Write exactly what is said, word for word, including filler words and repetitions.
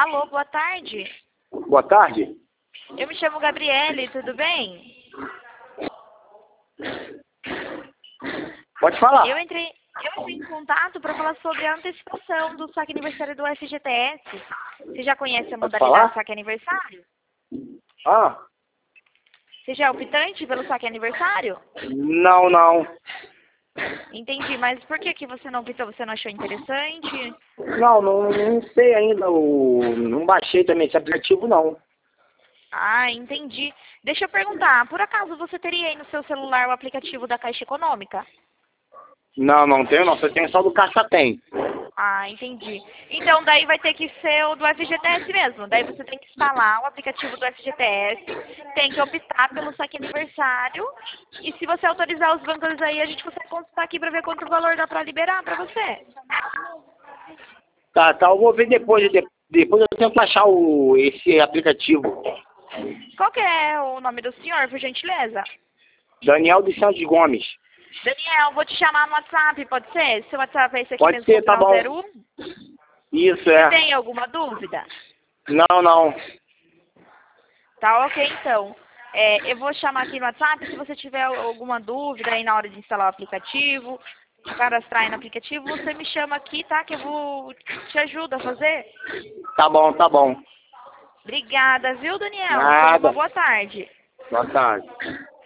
Alô, boa tarde. Boa tarde. Eu me chamo Gabriele, tudo bem? Pode falar. Eu entrei, eu entrei em contato para falar sobre a antecipação do saque aniversário do F G T S. Você já conhece a Pode modalidade falar? de saque aniversário? Ah, Você já é optante pelo saque aniversário? não, não. Entendi, mas por que, que você não optou? Você não achou interessante? Não, não, não sei ainda. O, não baixei também esse aplicativo, não. Ah, entendi. Deixa eu perguntar, por acaso você teria aí no seu celular o aplicativo da Caixa Econômica? Não, não tenho, não. Você tem só do Caixa Tem. Ah, entendi. Então daí vai ter que ser o do F G T S mesmo. Daí você tem que instalar o aplicativo do F G T S, tem que optar pelo saque aniversário. E se você autorizar os bancos aí, a gente consegue consultar aqui para ver quanto valor dá para liberar para você. Tá, tá. Eu vou ver depois. de- Depois eu tento achar o, esse aplicativo. Qual que é o nome do senhor, por gentileza? Daniel dos Santos Gomes. Daniel, vou te chamar no WhatsApp, pode ser? Seu WhatsApp é esse aqui Pode mesmo, com ser, o tá final bom. zero um? Isso, Você é. tem alguma dúvida? Não, não. Tá ok, então. É, eu vou chamar aqui no WhatsApp, se você tiver alguma dúvida aí na hora de instalar o aplicativo, de cadastrar aí no aplicativo, você me chama aqui, tá? Que eu vou te ajudo a fazer. Tá bom, tá bom. Obrigada, viu, Daniel? Tenha uma Nada. boa tarde. Boa tarde.